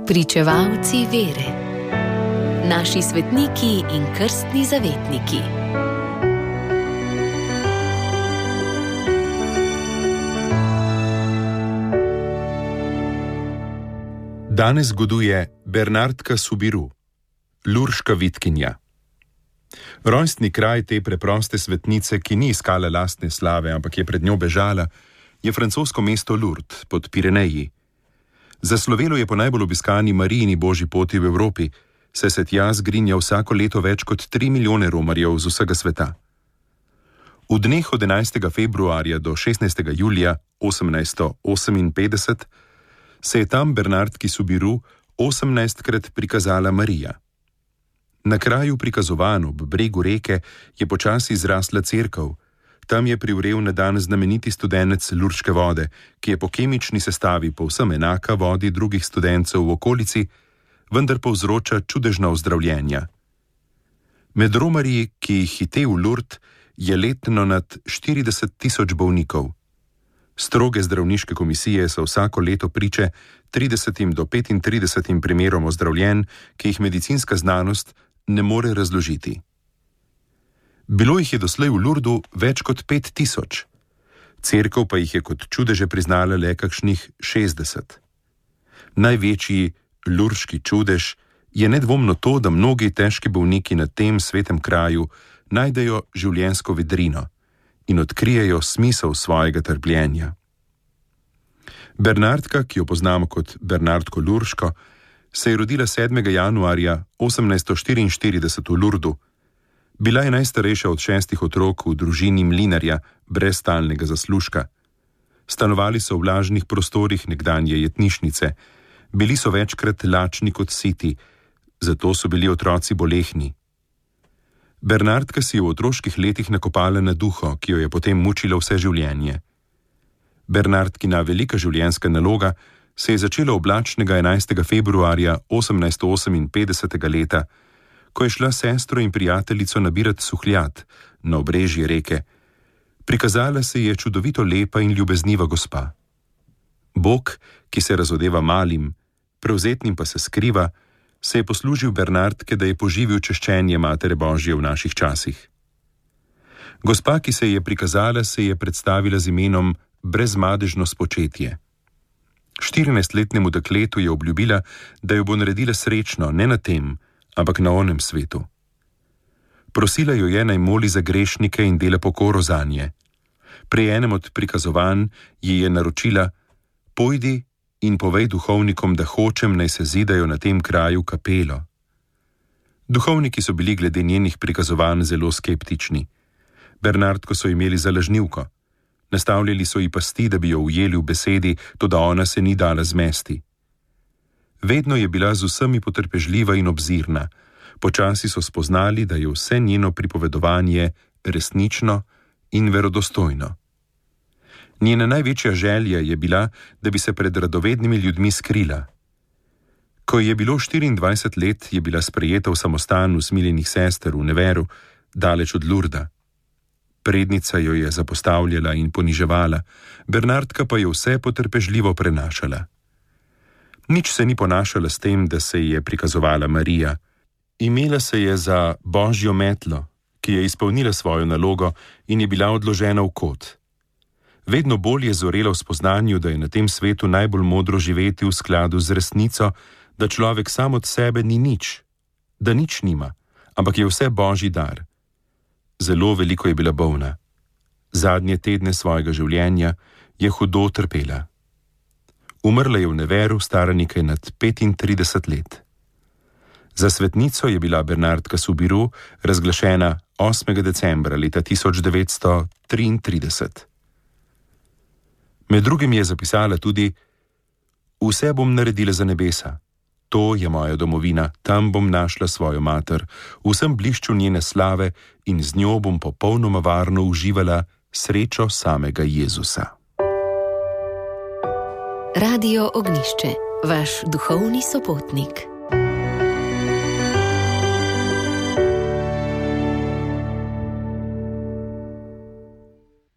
Pričevalci vere. Naši svetniki in krstni zavetniki. Danes zgoduje Bernardka Soubirous, lurška vitkinja. Rojstni kraj te preproste svetnice, ki ni iskala lastne slave, ampak je pred njo bežala, je francosko mesto Lourdes pod Pireneji. Zaslovelo je po najbolj obiskani Marijini božji poti v Evropi, saj se tja zgrinja vsako leto več kot 3 milijone romarjev z vsega sveta. V dneh od 11. februarja do 16. julija 1858 se je tam Bernardki Soubirous 18-krat prikazala Marija. Na kraju prikazovanj ob bregu reke je počasi zrasla cerkev. Tam je privrel na dan znameniti studenec lurške vode, ki je po kemični sestavi povsem enaka vodi drugih studencev v okolici, vendar povzroča čudežna ozdravljenja. Med romarji, ki jih hite v Lourdes, je letno nad 40 000 bolnikov. Stroge zdravniške komisije so vsako leto priče 30 do 35 primerom ozdravljenj, ki jih medicinska znanost ne more razložiti. Bilo jih je doslej v Lourdesu več kot 5000, cerkev pa jih je kot čudeže priznala le kakšnih 60. Največji lurški čudež je nedvomno to, da mnogi težki bolniki na tem svetem kraju najdejo življenjsko vedrino in odkrijejo smisel svojega trpljenja. Bernardka, ki jo poznamo kot Bernardko Lurško, se je rodila 7. januarja 1844 v Lourdesu. Bila je najstarejša od 6 otrok v družini mlinarja brez stalnega zaslužka. Stanovali so v vlažnih prostorih nekdanje jetnišnice, bili so večkrat lačni kot siti, zato so bili otroci bolehni. Bernardka si je v otroških letih nakopala na duho, ki jo je potem mučila vse življenje. Bernardkina velika življenjska naloga se je začela oblačnega 11. februarja 1858 leta, ko je šla sestro in prijateljico nabirat suhljat na obrežje reke. Prikazala se je čudovito lepa in ljubezniva gospa. Bog, ki se razodeva malim, prevzetnim pa se skriva, se je poslužil Bernardke, da je poživil češčenje Matere Božje v naših časih. Gospa, ki se je prikazala, se je predstavila z imenom Brezmadežno spočetje. 14-letnemu dekletu je obljubila, da jo bo naredila srečno ne na tem, ampak na onem svetu. Prosila jo je, naj moli za grešnike in dela pokoro zanje. Pri enem od prikazovanj ji je naročila: pojdi in povej duhovnikom, da hočem, naj se zidajo na tem kraju kapelo. Duhovniki so bili glede njenih prikazovanj zelo skeptični. Bernardko so imeli za lažnivko. Nastavljali so ji pasti, da bi jo ujeli v besedi, toda ona se ni dala zmesti. Vedno je bila z vsemi potrpežljiva in obzirna. Počasi so spoznali, da je vse njeno pripovedovanje resnično in verodostojno. Njena največja želja je bila, da bi se pred radovednimi ljudmi skrila. Ko je bilo 24 let, je bila sprejeta v samostan usmiljenih sester v Nevers, daleč od Lourdesa. Prednica jo je zapostavljala in poniževala, Bernardka pa je vse potrpežljivo prenašala. Nič se ni ponašala s tem, da se je prikazovala Marija. Imela se je za božjo metlo, ki je izpolnila svojo nalogo in je bila odložena v kot. Vedno bolj je zorela v spoznanju, da je na tem svetu najbolj modro živeti v skladu z resnico, da človek sam od sebe ni nič, da nič nima, ampak je vse božji dar. Zelo veliko je bila bolna. Zadnje tedne svojega življenja je hudo trpela. Umrla je v Neversu, stara nekaj nad 35 let. Za svetnico je bila Bernardka Soubirous razglašena 8. decembra leta 1933. Med drugim je zapisala tudi: vse bom naredila za nebesa. To je moja domovina, tam bom našla svojo mater, v vsem blišču njene slave in z njo bom popolnoma varno uživala srečo samega Jezusa. Radio Ognjišče, vaš duhovni sopotnik.